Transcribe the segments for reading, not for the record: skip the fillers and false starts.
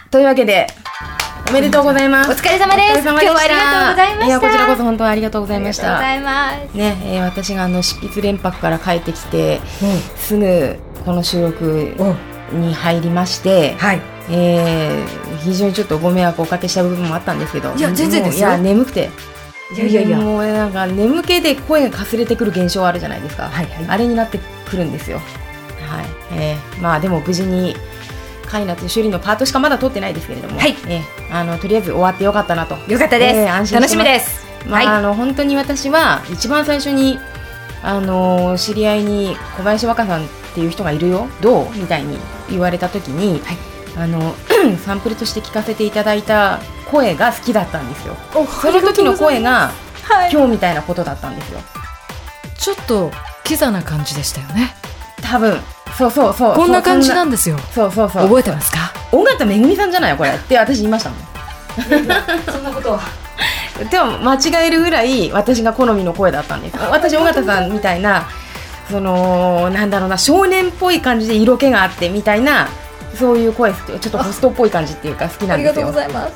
というわけでおめでとうございます。 お疲れ様です。今日はありがとうございました。 いや、こちらこそ本当にありがとうございました。 ありがとうございます。 ね、私が執筆連泊から帰ってきて、すぐこの収録に入りまして、はい、非常にちょっとご迷惑をおかけした部分もあったんですけど、 いや全然ですよ。 いや眠くて、 いやもうなんか眠気で声がかすれてくる現象あるじゃないですか、はいはい、あれになってくるんですよ。はい、まあでも無事にカイナと修理のパートしかまだ取ってないですけれども、はい、とりあえず終わってよかったなと。 よかったです、安心楽しみです。 まあ、はい、本当に私は一番最初に知り合いに小林若さんっていう人がいるよどうみたいに言われた時に、はい、サンプルとして聞かせていただいた声が好きだったんですよ。その時の声が、はい、今日みたいなことだったんですよ。 ちょっとキザな感じでしたよね。 多分そうこんな感じなんですよ。 そう覚えてますか？ 尾形めぐみさんじゃないこれって私言いましたもんそんなことはでも間違えるぐらい私が好みの声だったんです。私尾形さんみたいななんだろうな、少年っぽい感じで色気があってみたいな、そういう声ちょっとホストっぽい感じっていうか好きなんですよ。 ありがとうございます。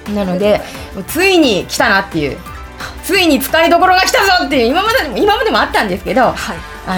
なのでついに来たなっていう、ついに使いどころが来たぞっていう、今までもあったんですけど、はい、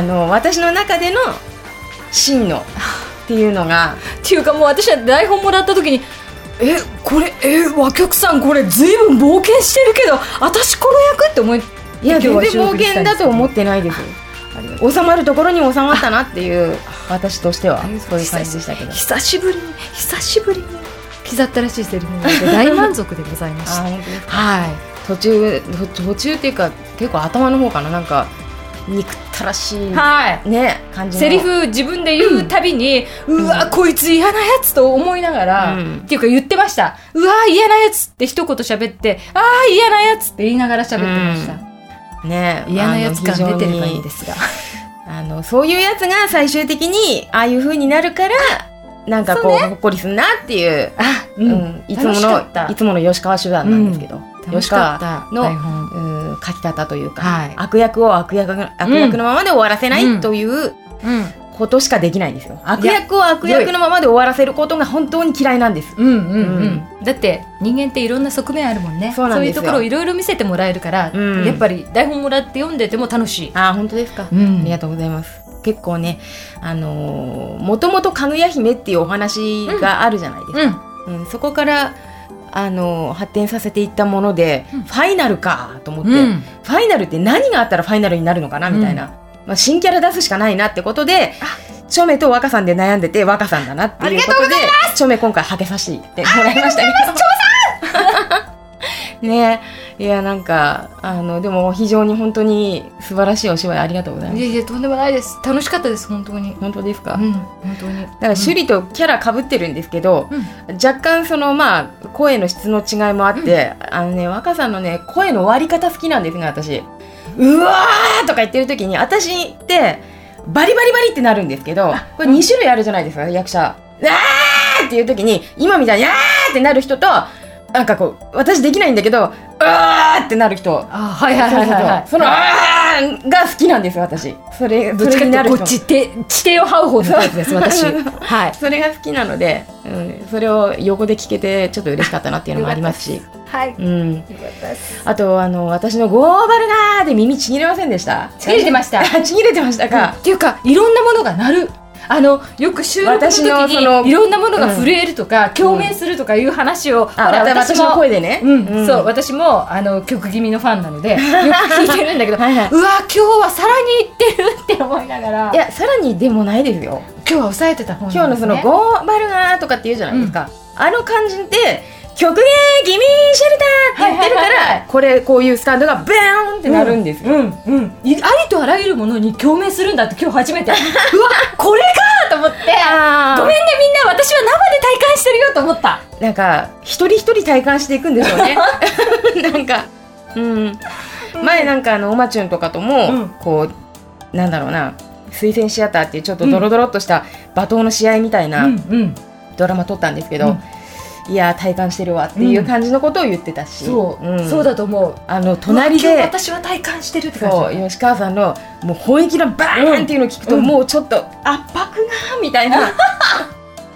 私の中での真のっていうのがっていうか、もう私は台本もらった時にこれ和曲さんこれずいぶん冒険してるけど私この役って思い、 いや全然冒険だと思ってないです。収まるところに収まったなっていう、私としてはそういう感じでしたけど、 久しぶりに刻ったらしいセリフなので大満足でございました本当ですか？ はい、 途中っていうか結構頭の方かな、なんか憎ったらしい、 はいね、感じのセリフ自分で言うたびに、うわこいつ嫌なやつと思いながら、っていうか言ってました。うわ嫌なやつって一言喋って、嫌なやつって言いながら喋ってました、 ね、 嫌なやつ感出てればいいんですがそういうやつが最終的にああいう風になるからなんかこう、ほっこりするなっていう、いつもの吉川手段なんですけど、吉川の書き方というか、はい、悪役を悪役のままで終わらせないということしかできないんですよ。悪役を悪役のままで終わらせることが本当に嫌いなんです。 だって人間っていろんな側面あるもんね。そういうところをいろいろ見せてもらえるから、やっぱり台本もらって読んでても楽しい。 本当ですか？ありがとうございます。結構ね、もともとかぐや姫っていうお話があるじゃないですか、そこから発展させていったもので、ファイナルかと思って、ファイナルって何があったらファイナルになるのかなみたいな、新キャラ出すしかないなってことで、チョメと若さんで悩んでて、若さんだなっていうことでチョメ今回はけさせてもらいましたけど、チョさんね、いやなんかでも非常に本当に素晴らしいお芝居ありがとうございます。 いやとんでもないです。楽しかったです本当に。 本当ですか？ 本当に。 だから趣里とキャラ被ってるんですけど、若干声の質の違いもあって、若さんのね声の割り方好きなんですが、私うわーとか言ってる時に私ってバリバリバリってなるんですけど、これ2種類あるじゃないですか、役者。あーっていう時に今みたいにあーってなる人と、なんかこう私できないんだけどうわーってなる人、そのあーが好きなんですよ私。それどっちかっていうとこっち地底を這う方のタイプです私はい、それが好きなので、それを横で聞けてちょっと嬉しかったなっていうのもありますしはい、 あと私のゴーバルナーで耳ちぎれませんでした？ ちぎれてましたちぎれてましたか、 っていうかいろんなものが鳴る。よく収録の時にいろんなものが震えるとか、共鳴するとかいう話を、 私の声でね、 そう私も曲気味のファンなのでよく聞いてるんだけどうわ今日はさらにいってるって思いながら、 いやさらにでもないですよ。 今日は抑えてた本今日のそのゴーバルナーとかって言うじゃないですか、あの感じで曲芸ギミーシェルターって言ってるから、こういうスタンドがブーンってなるんですよ。 ありとあらゆるものに共鳴するんだって今日初めてうわこれかと思ってごめんねみんな、私は生で体感してるよと思った。 なんか一人一人体感していくんでしょうねなんか前なんかおまちゅんとかとも、こうなんだろうな、推薦シアターっていうちょっとドロドロっとした罵倒の試合みたいなドラマ撮ったんですけど、いや体感してるわっていう感じのことを言ってたし、 そうだと思う。 隣で私は体感してるって感じ。 そう吉川さんのもう本気のバーンっていうのを聞くと、もうちょっと圧迫がみたいな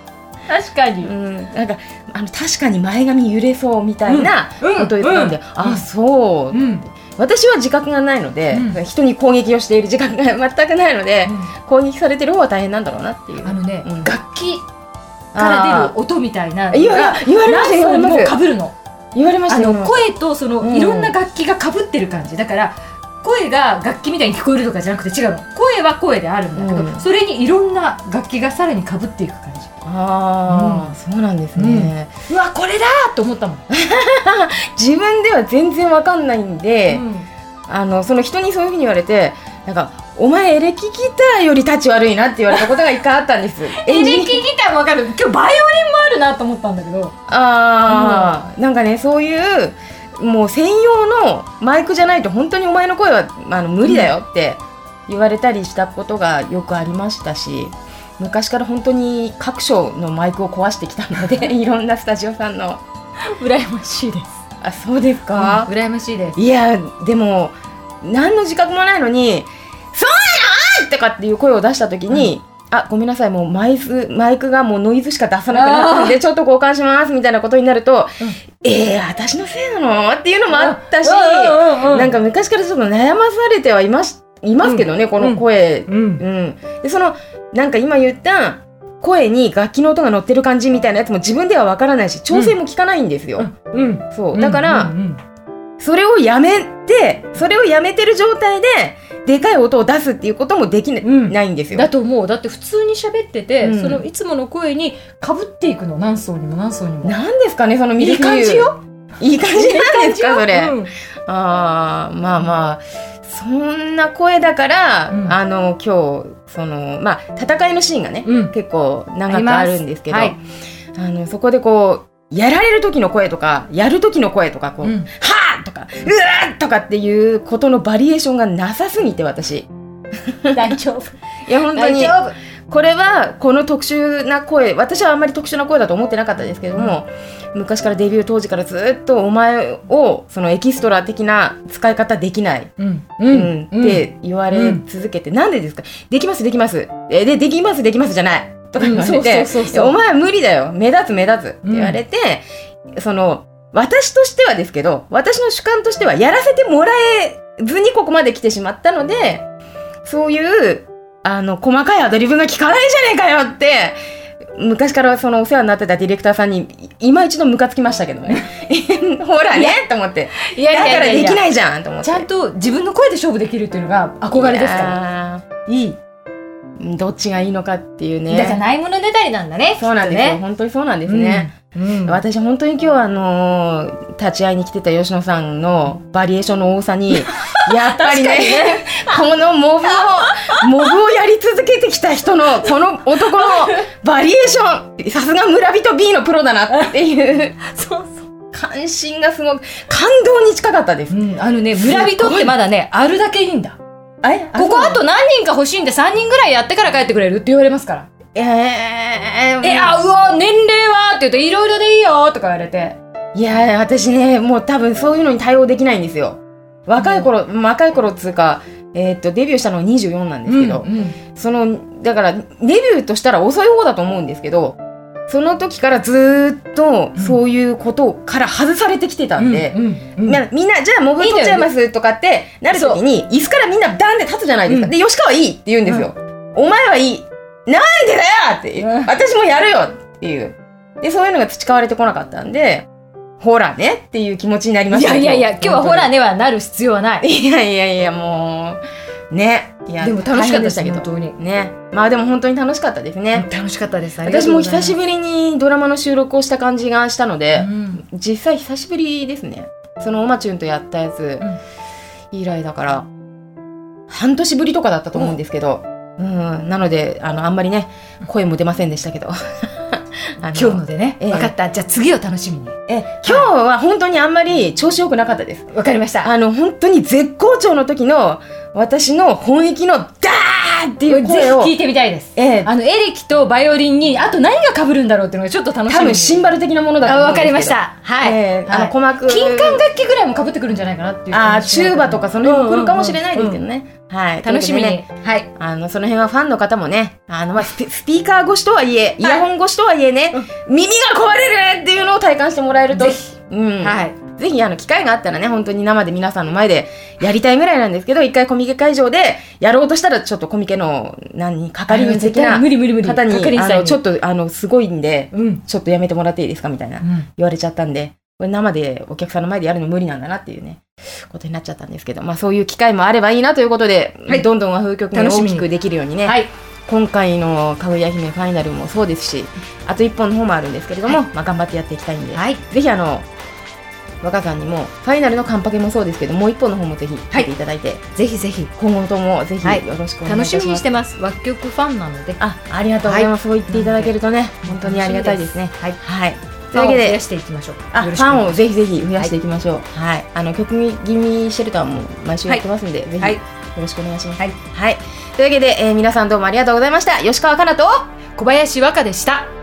確かに、 なんか確かに前髪揺れそうみたいなことを言ってたんで、そう、私は自覚がないので、人に攻撃をしている自覚が全くないので、攻撃されてる方は大変なんだろうなっていう。 楽器から出る音みたいなのが言われました、 何層にも被るの。 言われましたよ。 声とそのいろんな楽器が被ってる感じだから、声が楽器みたいに聞こえるとかじゃなくて違うの。声は声であるんだけど、それにいろんな楽器がさらに被っていく感じ。 そうなんですね。 うわ、これだと思ったもん。 自分では全然わかんないんで、その人にそういうふうに言われて、なんかお前エレキギターよりタチ悪いなって言われたことが一回あったんです。 エレキギターもわかる。今日バイオリンもあるなと思ったんだけど。 なんかね、そういうもう専用のマイクじゃないと本当にお前の声は無理だよって言われたりしたことがよくありましたし、昔から本当に各所のマイクを壊してきたのでいろんなスタジオさんの。 羨ましいです。 あ、そうですか、 羨ましいです。 いや、でも何の自覚もないのにそうなのとかっていう声を出した時に、ごめんなさい、もうマイクがもうノイズしか出さなくなったんでちょっと交換しますみたいなことになると、私のせいなのっていうのもあったし、なんか昔からちょっと悩まされてはいますけどね、この声、でそのなんか今言った声に楽器の音が乗ってる感じみたいなやつも自分ではわからないし、調整も効かないんですよ。そうだから、それをやめてる状態ででかい音を出すっていうこともできないんですよ。 だと思う。だって普通に喋ってて、そのいつもの声にかぶっていくの、何層にも何層にも。 なんですかね、そのミルフィーユ。 いい感じよ。 いい感じなんですか、それ。まあそんな声だから、今日戦いのシーンがね、結構長くあるんですけど、そこでこうやられる時の声とかやる時の声とかはーとかうわーとかっていうことのバリエーションがなさすぎて、私大丈夫。 いや本当にこれはこの特殊な声、私はあんまり特殊な声だと思ってなかったですけども、昔からデビュー当時からずっとお前をそのエキストラ的な使い方できない、って言われ続けて、なんでですか、できますできますできますできますじゃないとか言われて、お前は無理だよ、目立つって言われて、その私としてはですけど、私の主観としてはやらせてもらえずにここまで来てしまったので、そういう細かいアドリブが効かないじゃねえかよって昔からそのお世話になってたディレクターさんに今一度ムカつきましたけどねほらねと思って、だからできないじゃんと思って、 ちゃんと自分の声で勝負できるっていうのが憧れですから。いい、 どっちがいいのかっていうね。 だからないものねだりなんだね。 そうなんですよ、本当にそうなんですね。私本当に今日立ち会いに来てた吉野さんのバリエーションの多さにやっぱりねこのモブをやり続けてきた人のこの男のバリエーション、さすが村人 B のプロだなっていうそう関心がすごく感動に近かったです。 村人ってまだねあるだけいいんだ。ここあと何人か欲しいんで3人ぐらいやってから帰ってくれるって言われますから。うわ年齢はって言うといろいろでいいよとか言われて、 いや私ねもう多分そういうのに対応できないんですよ。若い頃っつうか、デビューしたのは24なんですけど、だからデビューとしたら遅い方だと思うんですけど、その時からずっとそういうことから外されてきてたんで、みんなじゃあモブ取っちゃいますとかってなる時に椅子からみんなダンで立つじゃないですか。で吉川いいって言うんですよ。お前はいい、なんでだよって、私もやるよっていう。でそういうのが培われてこなかったんで、ほらねっていう気持ちになりました。 いや今日はほらねはなる必要はない。 いやもうね、いやでも楽しかったですけど、本当にね。まあでも本当に楽しかったですね。 楽しかったです。 私も久しぶりにドラマの収録をした感じがしたので、実際久しぶりですね。そのおまちゅんとやったやつ以来だから半年ぶりとかだったと思うんですけど、なのであんまりね声も出ませんでしたけど今日のでね、分かった。じゃあ次を楽しみに。 今日は本当にあんまり調子良くなかったです。 わかりました。 本当に絶好調の時の私の本域のダーーっていう声をぜひ聞いてみたいです。エレキとバイオリンにあと何が被るんだろうっていうのがちょっと楽しみ。 多分シンバル的なものだと思うんですけど。 わかりました。はい。 鼓膜、 金管楽器ぐらいも被ってくるんじゃないかなっていう。 チューバとかその辺も来るかもしれないですけどね。はい、 楽しみに、ね、 はい、その辺はファンの方もね、スピーカー越しとはいえ、イヤホン越しとはいえね、耳が壊れるっていうのを体感してもらえると、ぜひ、ぜひ機会があったらね、本当に生で皆さんの前でやりたいぐらいなんですけど、一回コミケ会場でやろうとしたら、ちょっとコミケの係員的な方に、ちょっとすごいんで、ちょっとやめてもらっていいですかみたいな、言われちゃったんで、これ生でお客さんの前でやるの無理なんだなっていうねことになっちゃったんですけど、そういう機会もあればいいなということで、どんどん和風曲が大きくできるようにね、今回のかぐや姫ファイナルもそうですし、あと1本の方もあるんですけれども、頑張ってやっていきたいんで、ぜひ若さんにもファイナルのカンパケもそうですけど、もう1本の方もぜひ見ていただいて、 ぜひぜひ今後ともぜひよろしくお願いします。 楽しみにしてます。和曲ファンなので。 ありがとうございます。そう言っていただけるとね、本当にありがたいですね。はい。 というわけで増やしていきましょう。 ファンをぜひぜひ増やしていきましょう。曲気味シェルターも毎週やってますんで、ぜひよろしくお願いします。というわけで、皆さんどうもありがとうございました。吉川かなと小林和歌でした。